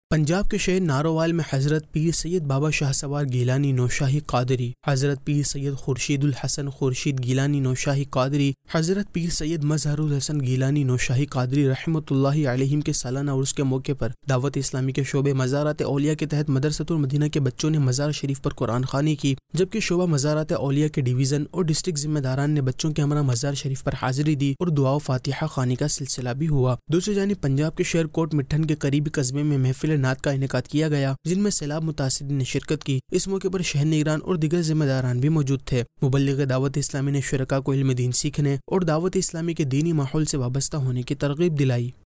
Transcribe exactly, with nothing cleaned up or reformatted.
पंजाब के शहर नारोवाल में हज़रत पीर सैयद बाबा शाहसवार गिलानी नौशाही कादरी, हज़रत पीर सैयद खुर्शीदुल हसन खुर्शीद गिलानी नौशाही कादरी, हज़रत पीर सैयद मजहरुल हसन गिलानी नौशाही कादरी रहमतुल्लाहि अलैहिम के सालाना उर्स के मौके पर दावत इस्लामी के शोबे मज़ारात औलिया के तहत मदरसतुल मदीना के बच्चों ने मज़ार शरीफ पर कुरान खानी की, जबकि शोबा मज़ारात औलिया के डिवीज़न और डिस्ट्रिक्ट जिम्मेदारान ने बच्चों के हमरा मज़ार शरीफ पर हाजिरी दी और दुआ फातिहा खानी का सिलसिला भी हुआ। दूसरी जानिब पंजाब के शहर कोट मिट्ठन के करीबी कस्बे में महफिल नात का इनेकाद किया गया, जिनमें सैलाब मुतासिरीन ने शिरकत की। इस मौके पर शहर निगरान और दिगर जिम्मेदारान भी मौजूद थे। मुबल्लिग दावत इस्लामी ने शुरका को इल्म दीन सीखने और दावत इस्लामी के दीनी माहौल से वाबस्ता होने की तरगीब दिलाई।